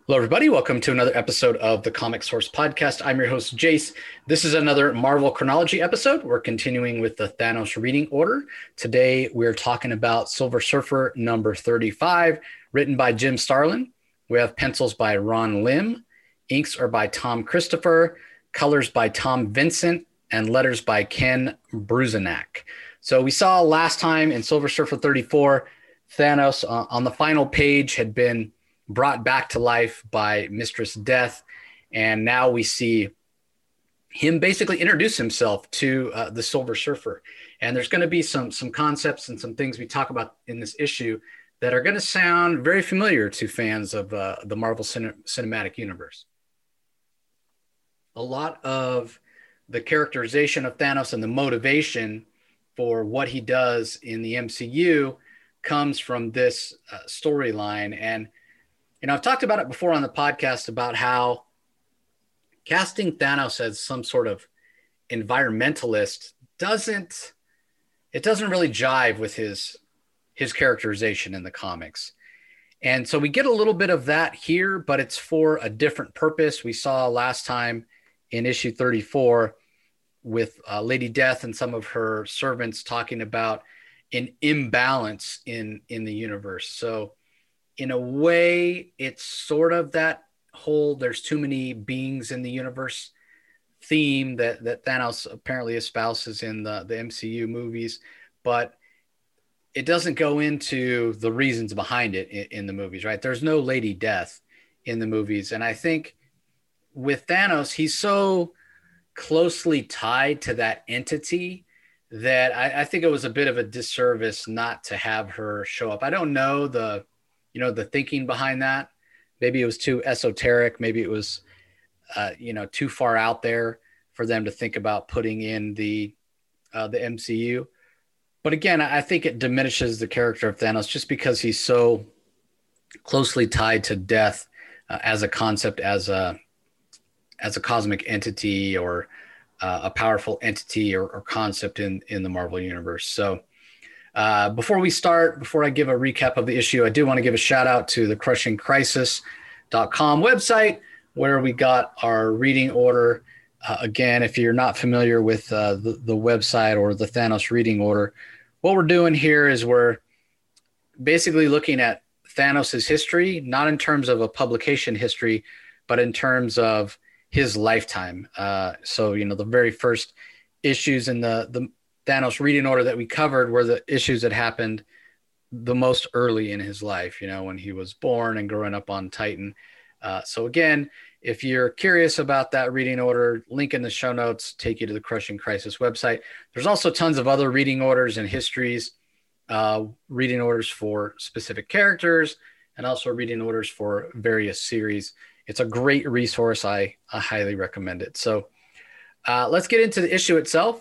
Hello, everybody. Welcome to another episode of the Comic Source Podcast. I'm your host, Jace. This is another Marvel Chronology episode. We're continuing with the Thanos reading order. Today, we're talking about Silver Surfer number 35, written by Jim Starlin. We have pencils by Ron Lim. Inks are by Tom Christopher. Colors by Tom Vincent. And letters by Ken Bruzenak. So we saw last time in Silver Surfer 34, Thanos on the final page had been brought back to life by Mistress Death. And now we see him basically introduce himself to the Silver Surfer. And there's going to be some concepts and some things we talk about in this issue that are going to sound very familiar to fans of the Marvel Cinematic Universe. A lot of the characterization of Thanos and the motivation for what he does in the MCU comes from this storyline. And I've talked about it before on the podcast about how casting Thanos as some sort of environmentalist doesn't really jive with his characterization in the comics. And so we get a little bit of that here, but it's for a different purpose. We saw last time in issue 34 with Lady Death and some of her servants talking about an imbalance in the universe. So in a way, it's sort of that whole there's too many beings in the universe theme that Thanos apparently espouses in the MCU movies, but it doesn't go into the reasons behind it in the movies, right? There's no Lady Death in the movies. And I think with Thanos, he's so closely tied to that entity that I think it was a bit of a disservice not to have her show up. I don't know the thinking behind that. Maybe it was too esoteric. Maybe it was, too far out there for them to think about putting in the MCU. But again, I think it diminishes the character of Thanos just because he's so closely tied to death as a concept, as a cosmic entity or a powerful entity or concept in the Marvel universe. So before I give a recap of the issue, I do want to give a shout out to the crushingcrisis.com website where we got our reading order. Again, if you're not familiar with the website or the Thanos reading order, what we're doing here is we're basically looking at Thanos's history, not in terms of a publication history, but in terms of his lifetime. So, the very first issues in the Thanos reading order that we covered were the issues that happened the most early in his life, when he was born and growing up on Titan. So again, if you're curious about that reading order, link in the show notes, take you to the Crushing Crisis website. There's also tons of other reading orders and histories, reading orders for specific characters, and also reading orders for various series. It's a great resource. I highly recommend it. So let's get into the issue itself.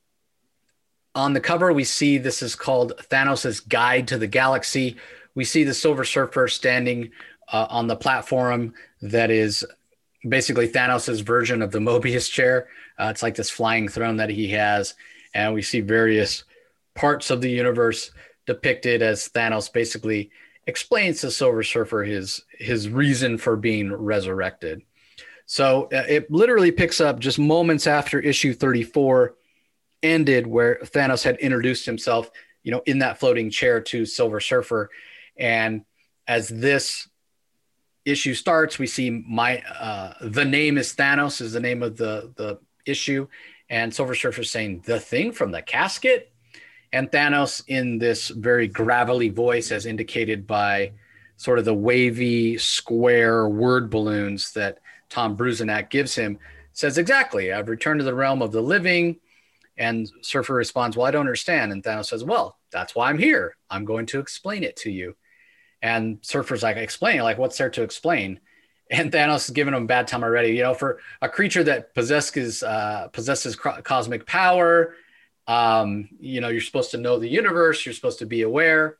On the cover, we see this is called Thanos' Guide to the Galaxy. We see the Silver Surfer standing on the platform that is basically Thanos' version of the Mobius chair. It's like this flying throne that he has. And we see various parts of the universe depicted as Thanos basically explains to Silver Surfer his reason for being resurrected. So it literally picks up just moments after issue 34 ended, where Thanos had introduced himself, in that floating chair to Silver Surfer. And as this issue starts, we see the name is Thanos is the name of the issue. And Silver Surfer saying, the thing from the casket? And Thanos, in this very gravelly voice, as indicated by sort of the wavy square word balloons that Tom Bruzenak gives him, says, exactly, I've returned to the realm of the living. And Surfer responds, well, I don't understand. And Thanos says, well, that's why I'm here. I'm going to explain it to you. And Surfer's like, explain, like, what's there to explain? And Thanos is giving him a bad time already. For a creature that possesses cosmic power, you're supposed to know the universe. You're supposed to be aware.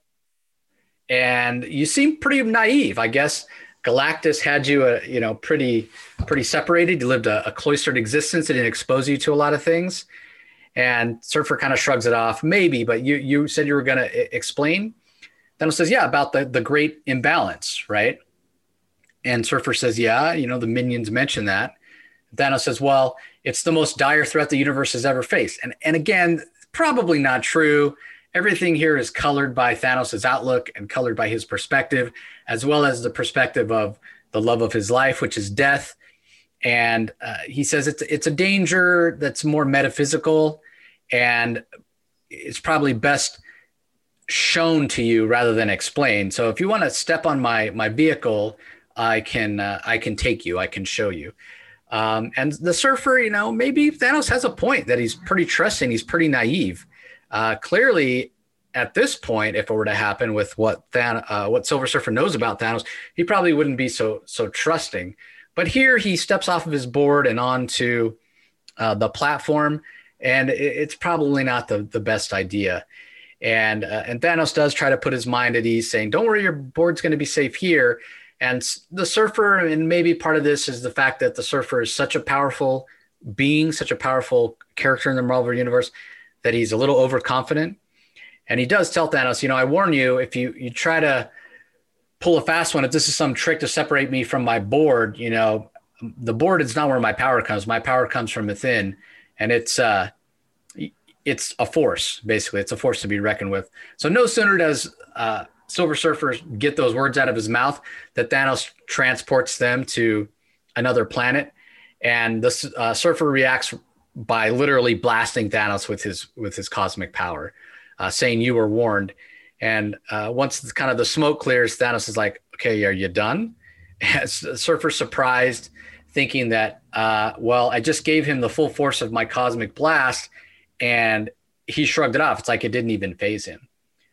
And you seem pretty naive. I guess Galactus had you, pretty separated. You lived a cloistered existence. It didn't expose you to a lot of things. And Surfer kind of shrugs it off, maybe, but you said you were going to explain. Thanos says, yeah, about the great imbalance, right? And Surfer says, yeah, the minions mention that. Thanos says, well, it's the most dire threat the universe has ever faced. And again, probably not true. Everything here is colored by Thanos' outlook and colored by his perspective, as well as the perspective of the love of his life, which is death. And he says it's a danger that's more metaphysical, and it's probably best shown to you rather than explained. So if you want to step on my vehicle, I can take you, I can show you. And the Surfer, maybe Thanos has a point that he's pretty trusting. He's pretty naive. Clearly, at this point, if it were to happen with what Silver Surfer knows about Thanos, he probably wouldn't be so trusting. But here he steps off of his board and onto the platform, and it's probably not the best idea. And Thanos does try to put his mind at ease, saying, "Don't worry, your board's going to be safe here." And the Surfer, and maybe part of this is the fact that the Surfer is such a powerful being, such a powerful character in the Marvel Universe, that he's a little overconfident. And he does tell Thanos, I warn you, if you try to pull a fast one, if this is some trick to separate me from my board, the board is not where my power comes. My power comes from within, and it's a force, basically. It's a force to be reckoned with. So no sooner does Silver Surfer get those words out of his mouth that Thanos transports them to another planet, and the Surfer reacts by literally blasting Thanos with his cosmic power, saying, "You were warned." And once kind of the smoke clears, Thanos is like, "Okay, are you done?" And Surfer's surprised, thinking that, well, I just gave him the full force of my cosmic blast, and he shrugged it off. It's like it didn't even faze him.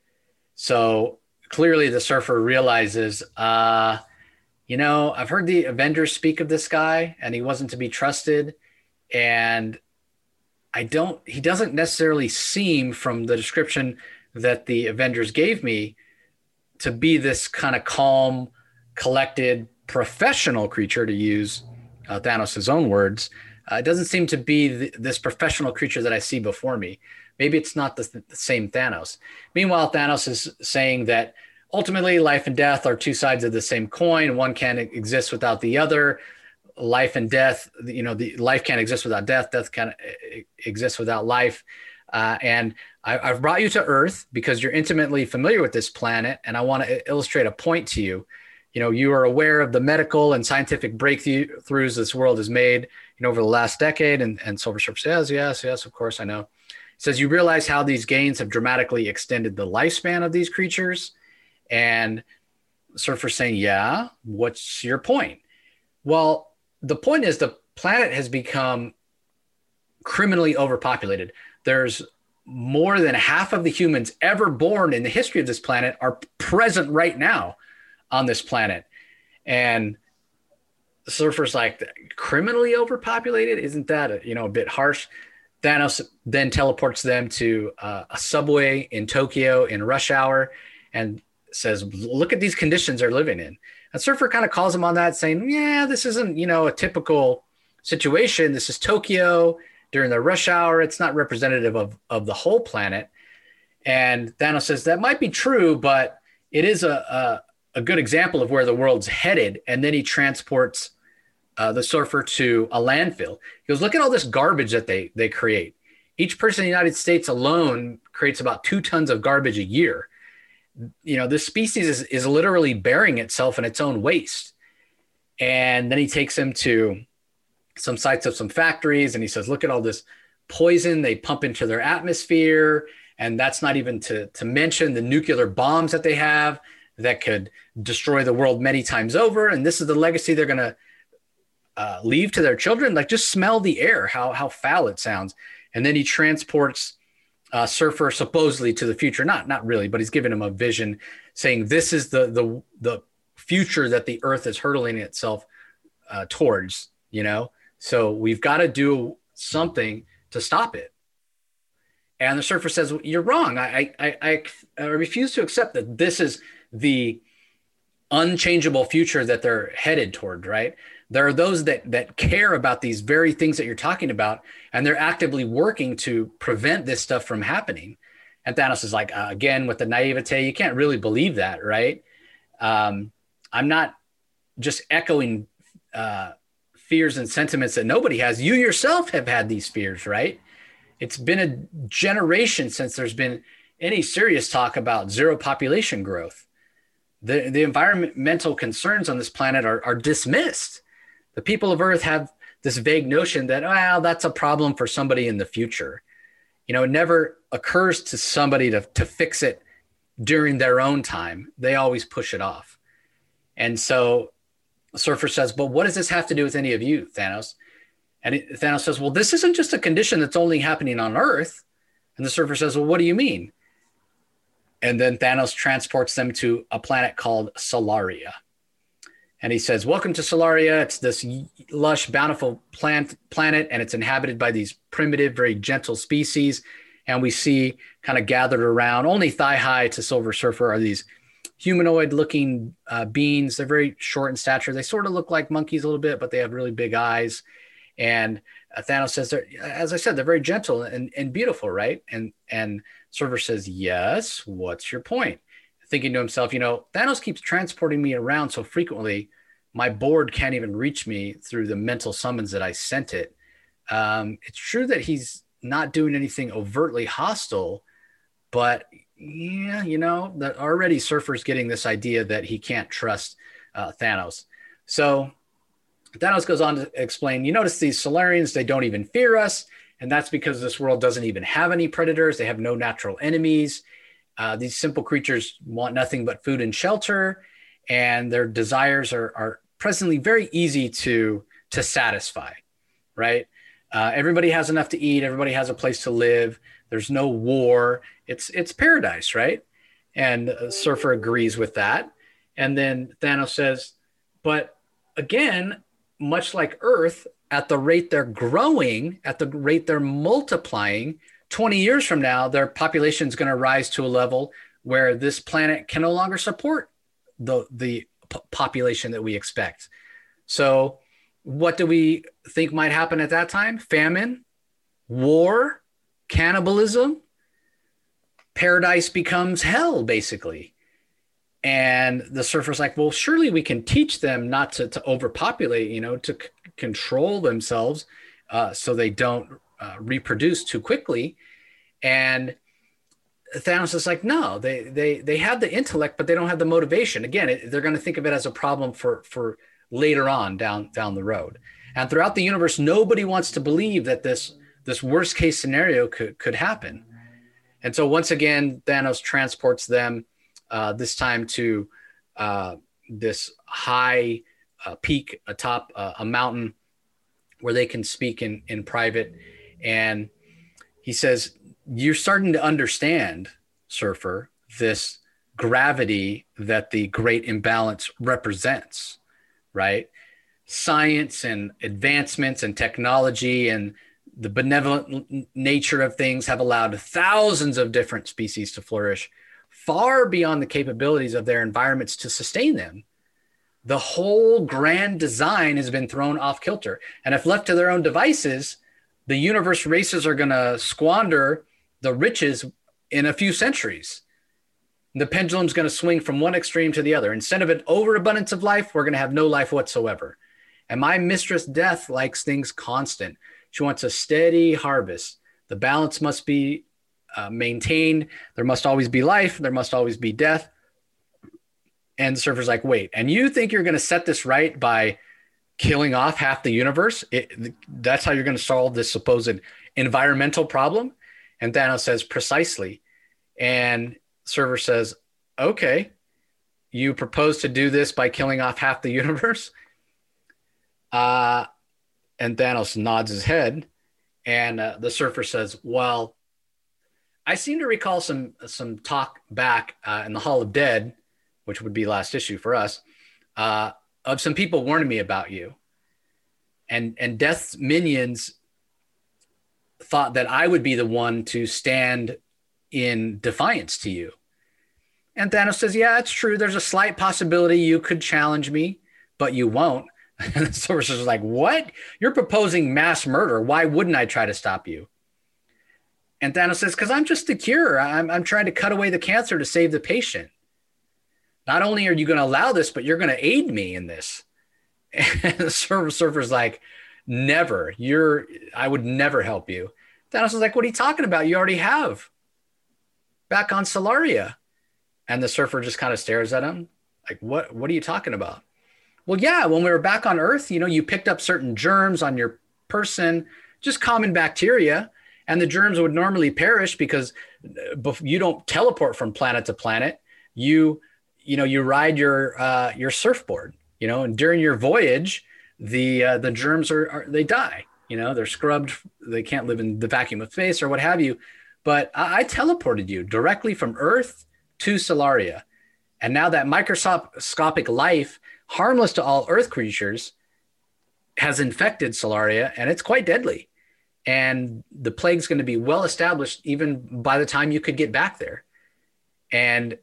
So clearly the Surfer realizes, I've heard the Avengers speak of this guy, and he wasn't to be trusted. And he doesn't necessarily seem, from the description that the Avengers gave me, to be this kind of calm, collected, professional creature, to use Thanos' own words. It doesn't seem to be this professional creature that I see before me. Maybe it's not the same Thanos. Meanwhile, Thanos is saying that ultimately life and death are two sides of the same coin. One can't exist without the other. Life and death, the life can't exist without death. Death can't exist without life. And I've brought you to Earth because you're intimately familiar with this planet, and I want to illustrate a point to you. You are aware of the medical and scientific breakthroughs this world has made, over the last decade. And Silver Surfer says, yes, of course, I know. He says, you realize how these gains have dramatically extended the lifespan of these creatures? And Surfer's saying, yeah, what's your point? Well, the point is the planet has become criminally overpopulated. There's more than half of the humans ever born in the history of this planet are present right now on this planet. And the Surfer's like, criminally overpopulated? Isn't that a bit harsh? Thanos then teleports them to a subway in Tokyo in rush hour and says, look at these conditions they're living in. And Surfer kind of calls him on that, saying, yeah, this isn't, a typical situation. This is Tokyo during the rush hour. It's not representative of the whole planet. And Thanos says, that might be true, but it is a good example of where the world's headed. And then he transports the Surfer to a landfill. He goes, look at all this garbage that they create. Each person in the United States alone creates about 2 tons of garbage a year. This species is literally burying itself in its own waste. And then he takes him to some sites of some factories, and he says, look at all this poison they pump into their atmosphere. And that's not even to mention the nuclear bombs that they have that could destroy the world many times over. And this is the legacy they're going to leave to their children. Like, just smell the air, how foul it sounds. And then he transports Surfer supposedly to the future. Not really, but he's giving him a vision, saying this is the future that the Earth is hurtling itself towards, So we've got to do something to stop it. And the Surfer says, you're wrong. I refuse to accept that this is the unchangeable future that they're headed toward, right? There are those that care about these very things that you're talking about, and they're actively working to prevent this stuff from happening. And Thanos is like, again, with the naivete, you can't really believe that, right? I'm not just echoing fears and sentiments that nobody has. You yourself have had these fears, right? It's been a generation since there's been any serious talk about zero population growth. The environmental concerns on this planet are dismissed. The people of Earth have this vague notion that, well, that's a problem for somebody in the future. You know, it never occurs to somebody to fix it during their own time. They always push it off. And so Surfer says, but what does this have to do with any of you, Thanos? And Thanos says, well, this isn't just a condition that's only happening on Earth. And the Surfer says, well, what do you mean? And then Thanos transports them to a planet called Solaria. And he says, welcome to Solaria. It's this lush, bountiful planet, and it's inhabited by these primitive, very gentle species. And we see kind of gathered around, only thigh high to Silver Surfer, are these humanoid-looking beings. They're very short in stature. They sort of look like monkeys a little bit, but they have really big eyes. And Thanos says, as I said, they're very gentle and beautiful, right? And Surfer says, yes, what's your point? Thinking to himself, you know, Thanos keeps transporting me around so frequently, my board can't even reach me through the mental summons that I sent it. It's true that he's not doing anything overtly hostile, but yeah, you know, that already Surfer's getting this idea that he can't trust Thanos. So Thanos goes on to explain, you notice these Solarians, they don't even fear us. And that's because this world doesn't even have any predators. They have no natural enemies. These simple creatures want nothing but food and shelter, and their desires are presently very easy to satisfy, right? Everybody has enough to eat. Everybody has a place to live. There's no war. It's paradise, right? And Surfer agrees with that. And then Thanos says, but again, much like Earth, at the rate they're growing, at the rate they're multiplying, 20 years from now, their population is going to rise to a level where this planet can no longer support the population that we expect. So what do we think might happen at that time? Famine, war, cannibalism, paradise becomes hell, basically. And the Surfer's like, well, surely we can teach them not to overpopulate, you know, to control themselves so they don't reproduce too quickly. And Thanos is like, no, they have the intellect, but they don't have the motivation. Again, they're going to think of it as a problem for later on down the road. And throughout the universe, nobody wants to believe that this worst case scenario could happen. And so once again, Thanos transports them this time to this high peak atop a mountain where they can speak in private. And he says, you're starting to understand, Surfer, this gravity that the great imbalance represents, right? Science and advancements and technology and the benevolent nature of things have allowed thousands of different species to flourish far beyond the capabilities of their environments to sustain them. The whole grand design has been thrown off kilter. And if left to their own devices, the universe races are going to squander the riches in a few centuries. The pendulum's going to swing from one extreme to the other. Instead of an overabundance of life, we're going to have no life whatsoever. And my mistress Death likes things constant. She wants a steady harvest. The balance must be maintained. There must always be life. There must always be death. And the Surfer's like, wait, and you think you're going to set this right by killing off half the universe? That's how you're going to solve this supposed environmental problem? And Thanos says, precisely. And Surfer says, okay, you propose to do this by killing off half the universe? And Thanos nods his head. And the Surfer says, well, I seem to recall some talk back in the Hall of Dead, which would be last issue for us, of some people warning me about you. And Death's minions thought that I would be the one to stand in defiance to you. And Thanos says, yeah, it's true. There's a slight possibility you could challenge me, but you won't. And the Sorcerer's like, what? You're proposing mass murder. Why wouldn't I try to stop you? And Thanos says, because I'm just the cure. I'm trying to cut away the cancer to save the patient. not only are you going to allow this, but you're going to aid me in this. And the surfer's like, never. I would never help you. Thanos is like, what are you talking about? You already have. Back on Solaria. And the surfer just kind of stares at him. Like, what are you talking about? Well, yeah, when we were back on Earth, you picked up certain germs on your person, just common bacteria, and the germs would normally perish because you don't teleport from planet to planet. You ride your surfboard, and during your voyage, the germs they die. They're scrubbed. They can't live in the vacuum of space or what have you. But I teleported you directly from Earth to Solaria. And now that microscopic life, harmless to all Earth creatures, has infected Solaria, and it's quite deadly. And the plague's going to be well established even by the time you could get back there. And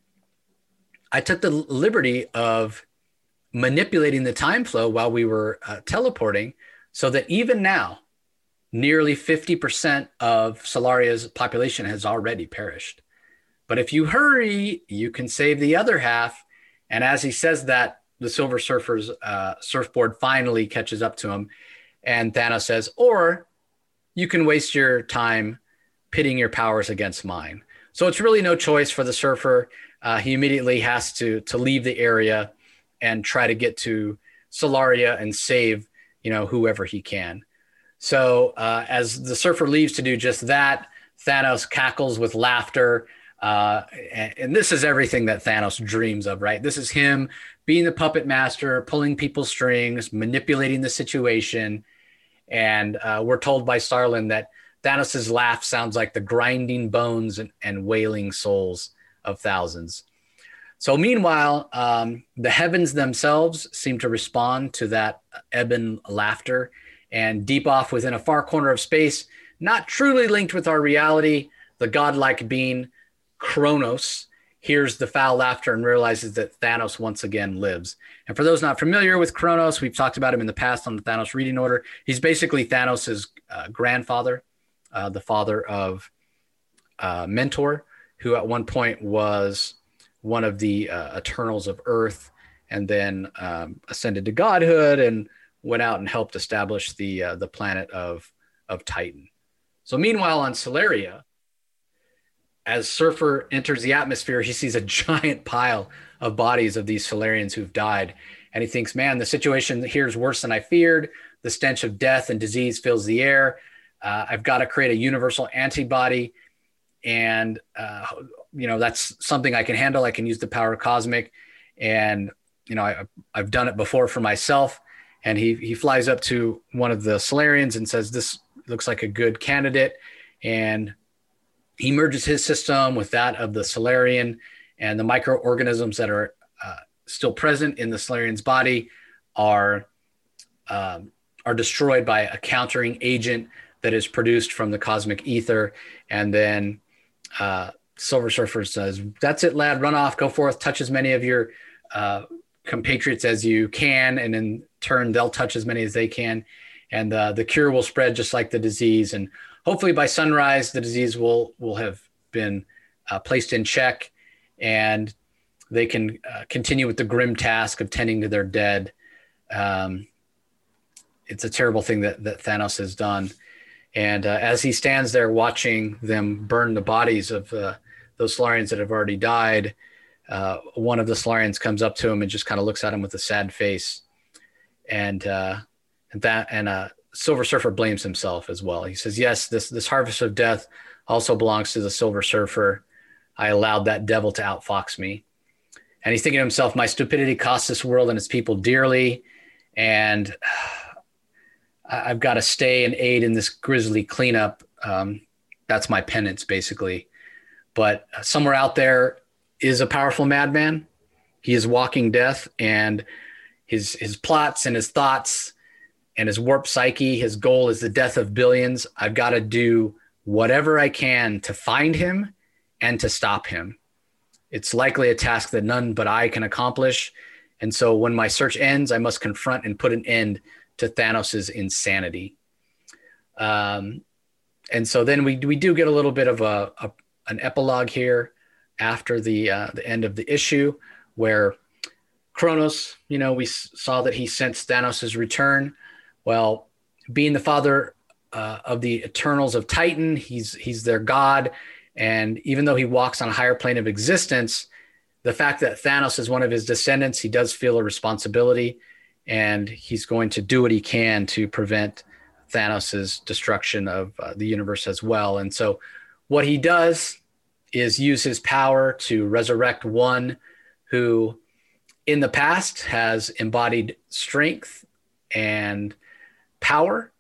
I took the liberty of manipulating the time flow while we were teleporting so that even now, nearly 50% of Solaria's population has already perished. But if you hurry, you can save the other half. And as he says that, the Silver Surfer's surfboard finally catches up to him. And Thanos says, or you can waste your time pitting your powers against mine. So it's really no choice for the surfer. He immediately has to leave the area and try to get to Solaria and save, whoever he can. So as the surfer leaves to do just that, Thanos cackles with laughter. And this is everything that Thanos dreams of, right? This is him being the puppet master, pulling people's strings, manipulating the situation. And we're told by Starlin that Thanos' laugh sounds like the grinding bones and wailing souls of thousands. So meanwhile, the heavens themselves seem to respond to that ebon laughter. And deep off within a far corner of space, not truly linked with our reality, the godlike being Kronos hears the foul laughter and realizes that Thanos once again lives. And for those not familiar with Kronos, we've talked about him in the past on the Thanos reading order. He's basically Thanos' grandfather, the father of Mentor, who at one point was one of the Eternals of Earth, and then ascended to godhood and went out and helped establish the planet of Titan. So meanwhile, on Solaria, as Surfer enters the atmosphere, he sees a giant pile of bodies of these Solarians who've died. And he thinks, man, the situation here is worse than I feared. The stench of death and disease fills the air. I've got to create a universal antibody. And, that's something I can handle. I can use the power of Cosmic. And, I've done it before for myself. And he flies up to one of the Solarians and says, this looks like a good candidate. And he merges his system with that of the Solarian, and the microorganisms that are still present in the Solarian's body are destroyed by a countering agent that is produced from the cosmic ether. And then Silver Surfer says, that's it, lad, run off, go forth, touch as many of your compatriots as you can, and in turn, they'll touch as many as they can. And the cure will spread just like the disease. And hopefully by sunrise, the disease will have been placed in check, and they can continue with the grim task of tending to their dead. It's a terrible thing that Thanos has done. And as he stands there watching them burn the bodies of those Solarians that have already died, one of the Solarians comes up to him and just kind of looks at him with a sad face. And Silver Surfer blames himself as well. He says, yes, this harvest of death also belongs to the Silver Surfer. I allowed that devil to outfox me. And he's thinking to himself, my stupidity costs this world and its people dearly. And I've got to stay and aid in this grisly cleanup. That's my penance, basically. But somewhere out there is a powerful madman. He is walking death, and his plots and his thoughts and his warped psyche, his goal is the death of billions. I've got to do whatever I can to find him and to stop him. It's likely a task that none but I can accomplish. And so when my search ends, I must confront and put an end to Thanos' insanity. And so then we do get a little bit of an epilogue here after the end of the issue, where Kronos, we saw that he sensed Thanos' return. Well, being the father of the Eternals of Titan, he's their god. And even though he walks on a higher plane of existence, the fact that Thanos is one of his descendants, he does feel a responsibility, and he's going to do what he can to prevent Thanos' destruction of the universe as well. And so what he does is use his power to resurrect one who in the past has embodied strength and power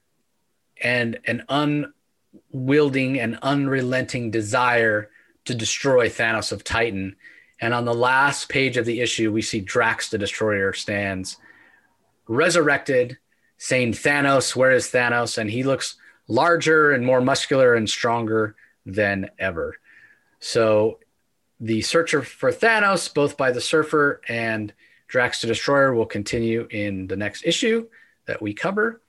and an unwielding and unrelenting desire to destroy Thanos of Titan. And on the last page of the issue, we see Drax the Destroyer stands resurrected, saying, "Thanos, where is Thanos?" And he looks larger and more muscular and stronger than ever. So the search for Thanos, both by the Surfer and Drax the Destroyer, will continue in the next issue that we cover.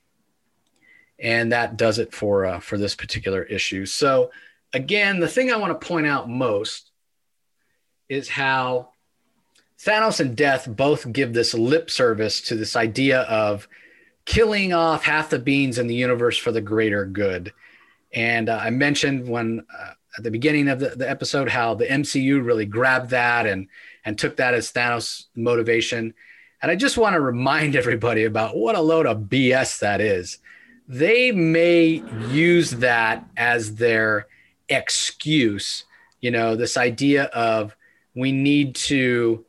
And that does it for this particular issue. So again, the thing I want to point out most is how Thanos and Death both give this lip service to this idea of killing off half the beings in the universe for the greater good. And I mentioned when at the beginning of the episode how the MCU really grabbed that and took that as Thanos' motivation. And I just want to remind everybody about what a load of BS that is. They may use that as their excuse, this idea of we need to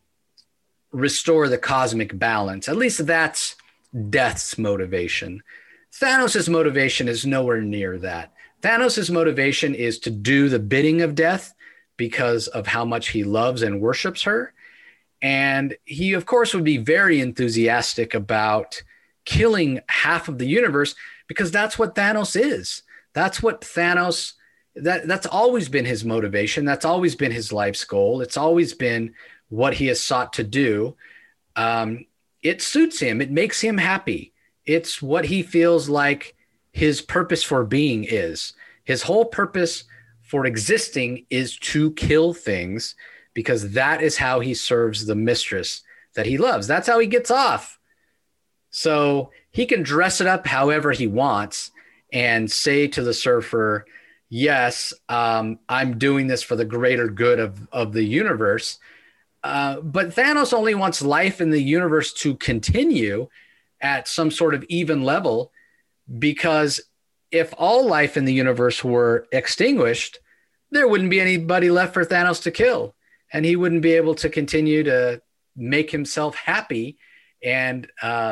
restore the cosmic balance. At least that's Death's motivation. Thanos' motivation is nowhere near that. Thanos' motivation is to do the bidding of Death because of how much he loves and worships her. And he, of course, would be very enthusiastic about killing half of the universe because that's what Thanos is. That's what Thanos, that's always been his motivation. That's always been his life's goal. It's always been what he has sought to do. It suits him. It makes him happy. It's what he feels like his purpose for being is. His whole purpose for existing is to kill things because that is how he serves the mistress that he loves. That's how he gets off. So he can dress it up however he wants and say to the Surfer, yes, I'm doing this for the greater good of the universe. But Thanos only wants life in the universe to continue at some sort of even level, because if all life in the universe were extinguished, there wouldn't be anybody left for Thanos to kill. And he wouldn't be able to continue to make himself happy and,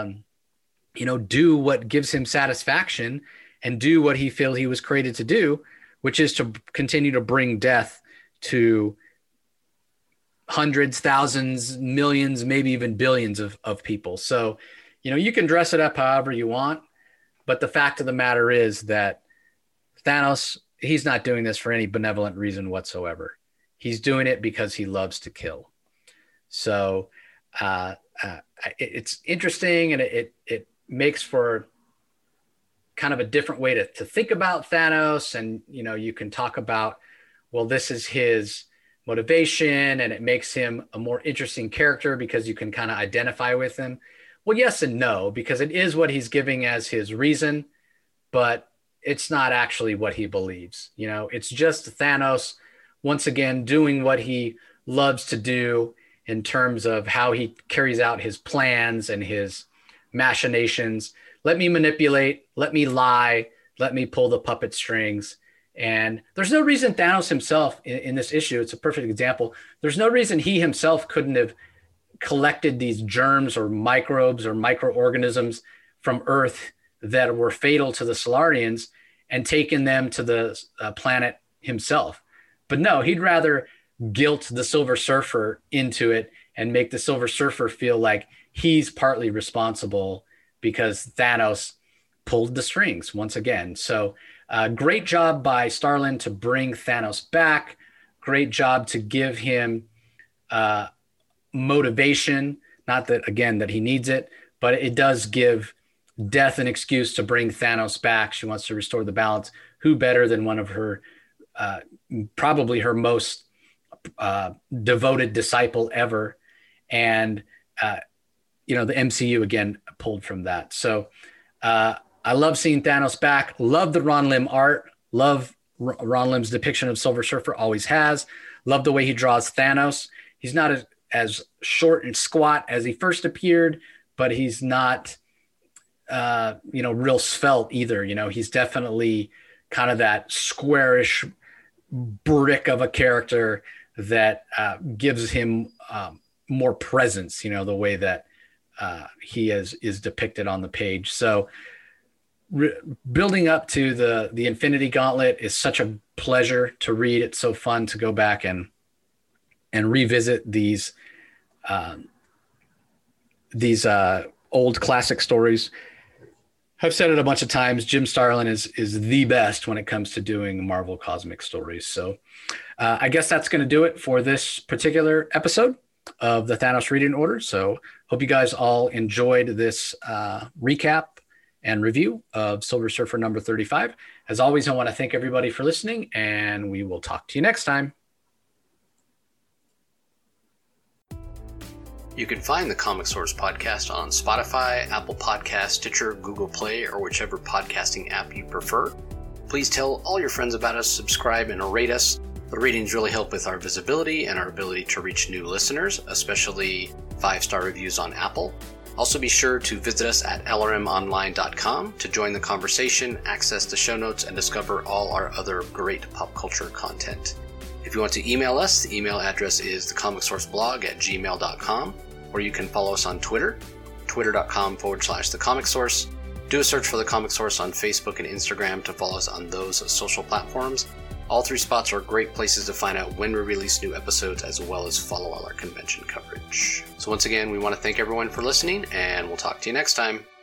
do what gives him satisfaction and do what he feels he was created to do, which is to continue to bring death to hundreds, thousands, millions, maybe even billions of people. So, you can dress it up however you want, but the fact of the matter is that Thanos, he's not doing this for any benevolent reason whatsoever. He's doing it because he loves to kill. So it's interesting, and it makes for kind of a different way to think about Thanos. And, you can talk about, well, this is his motivation, and it makes him a more interesting character because you can kind of identify with him. Well, yes and no, because it is what he's giving as his reason, but it's not actually what he believes. It's just Thanos, once again, doing what he loves to do in terms of how he carries out his plans and his machinations. Let me manipulate, let me lie, let me pull the puppet strings. And there's no reason Thanos himself in this issue, it's a perfect example. There's no reason he himself couldn't have collected these germs or microbes or microorganisms from Earth that were fatal to the Solarians and taken them to the planet himself. But no, he'd rather guilt the Silver Surfer into it and make the Silver Surfer feel like he's partly responsible because Thanos pulled the strings once again. So great job by Starlin to bring Thanos back. Great job to give him motivation. Not that, again, that he needs it, but it does give Death an excuse to bring Thanos back. She wants to restore the balance. Who better than one of her, probably her most devoted disciple ever. And, the MCU again pulled from that. So I love seeing Thanos back. Love the Ron Lim art. Love Ron Lim's depiction of Silver Surfer, always has. Love the way he draws Thanos. He's not as short and squat as he first appeared, but he's not, real svelte either. He's definitely kind of that squarish brick of a character that gives him more presence, the way that he is depicted on the page. So building up to the Infinity Gauntlet is such a pleasure to read. It's so fun to go back and revisit these old classic stories. I've said it a bunch of times. Jim Starlin is the best when it comes to doing Marvel cosmic stories. So I guess that's going to do it for this particular episode of the Thanos Reading Order. So hope you guys all enjoyed this recap and review of Silver Surfer number 35. As always, I want to thank everybody for listening, and we will talk to you next time. You can find the Comic Source podcast on Spotify, Apple Podcasts, Stitcher, Google Play, or whichever podcasting app you prefer. Please tell all your friends about us, subscribe, and rate us. The ratings really help with our visibility and our ability to reach new listeners, especially 5-star reviews on Apple. Also be sure to visit us at lrmonline.com to join the conversation, access the show notes, and discover all our other great pop culture content. If you want to email us, the email address is thecomicsourceblog@gmail.com, or you can follow us on Twitter, twitter.com/thecomicsource. Do a search for The Comic Source on Facebook and Instagram to follow us on those social platforms. All 3 spots are great places to find out when we release new episodes, as well as follow all our convention coverage. So once again, we want to thank everyone for listening, and we'll talk to you next time.